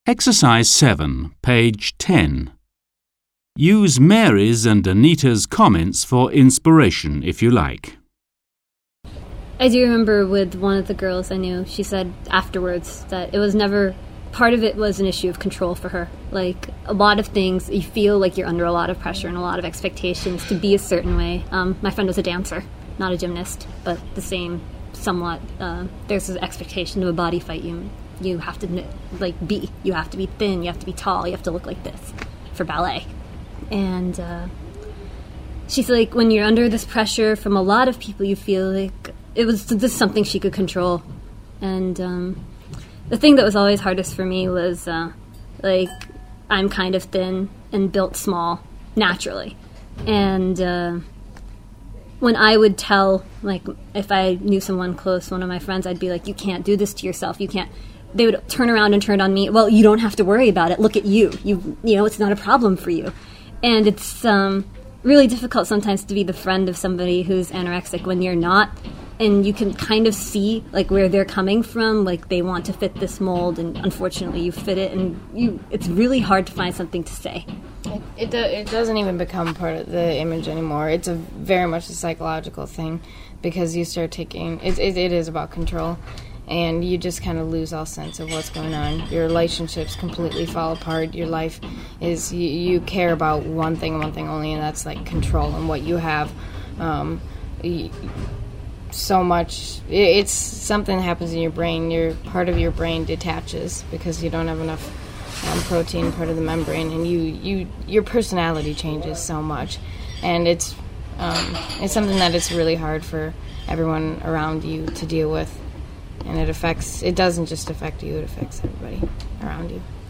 Exercise 7, page 10. Use Mary's and Anita's comments for inspiration if you like. I do remember with one of the girls I knew, she said afterwards that it was never, part of it was an issue of control for her. Like, a lot of things, you feel like you're under a lot of pressure and a lot of expectations to be a certain way. My friend was a dancer, not a gymnast, but the same somewhat. There's an expectation of a body fight you have to be. You have to be thin, you have to be tall, you have to look like this for ballet. And she's like, when you're under this pressure from a lot of people, you feel like it was just something she could control. And the thing that was always hardest for me was, I'm kind of thin and built small, naturally. And when I would tell, if I knew someone close, one of my friends, I'd be like, you can't do this to yourself, you can't. They would turn around and turn on me, well, you don't have to worry about it, look at you. You know, it's not a problem for you. And it's really difficult sometimes to be the friend of somebody who's anorexic when you're not. And you can kind of see where they're coming from, they want to fit this mold, and unfortunately you fit it, and it's really hard to find something to say. It doesn't even become part of the image anymore. It's very much a psychological thing, because you start taking it is about control, and you just kind of lose all sense of what's going on. Your relationships completely fall apart. Your life is you care about one thing only, and that's control and what you have. So much, it's something that happens in your brain. Part of your brain detaches because you don't have enough protein, part of the membrane, and your personality changes so much, and it's something that it's really hard for everyone around you to deal with, and it doesn't just affect you, it affects everybody around you.